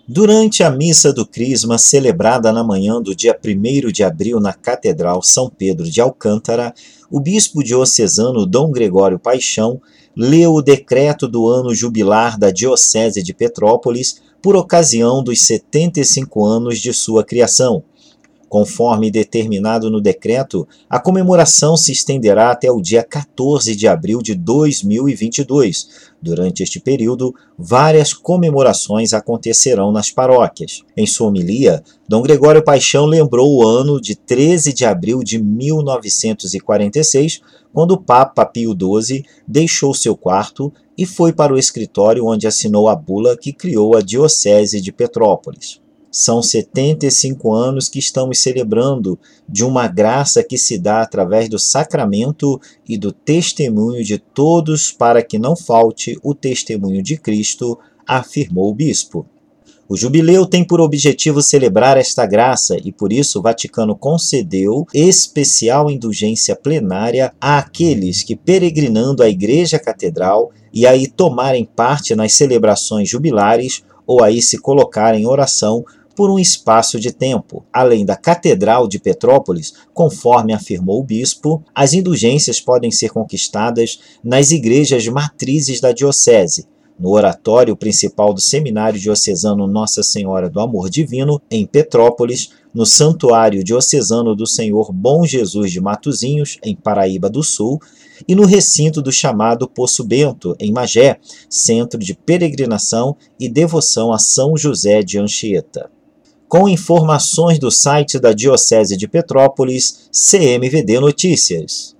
Durante a missa do Crisma, celebrada na manhã do dia 1º de abril na Catedral São Pedro de Alcântara, o bispo diocesano Dom Gregório Paixão leu o decreto do ano jubilar da Diocese de Petrópolis por ocasião dos 75 anos de sua criação. Conforme determinado no decreto, a comemoração se estenderá até o dia 14 de abril de 2022. Durante este período, várias comemorações acontecerão nas paróquias. Em sua homilia, Dom Gregório Paixão lembrou o ano de 13 de abril de 1946, quando o Papa Pio XII deixou seu quarto e foi para o escritório onde assinou a bula que criou a Diocese de Petrópolis. São 75 anos que estamos celebrando de uma graça que se dá através do sacramento e do testemunho de todos para que não falte o testemunho de Cristo, afirmou o bispo. O jubileu tem por objetivo celebrar esta graça e, por isso, o Vaticano concedeu especial indulgência plenária àqueles que, peregrinando à Igreja Catedral e aí tomarem parte nas celebrações jubilares ou aí se colocarem em oração por um espaço de tempo. Além da Catedral de Petrópolis, conforme afirmou o bispo, as indulgências podem ser conquistadas nas igrejas matrizes da diocese, no oratório principal do Seminário Diocesano Nossa Senhora do Amor Divino, em Petrópolis, no Santuário Diocesano do Senhor Bom Jesus de Matozinhos, em Paraíba do Sul, e no recinto do chamado Poço Bento, em Magé, centro de peregrinação e devoção a São José de Anchieta. Com informações do site da Diocese de Petrópolis, CMVD Notícias.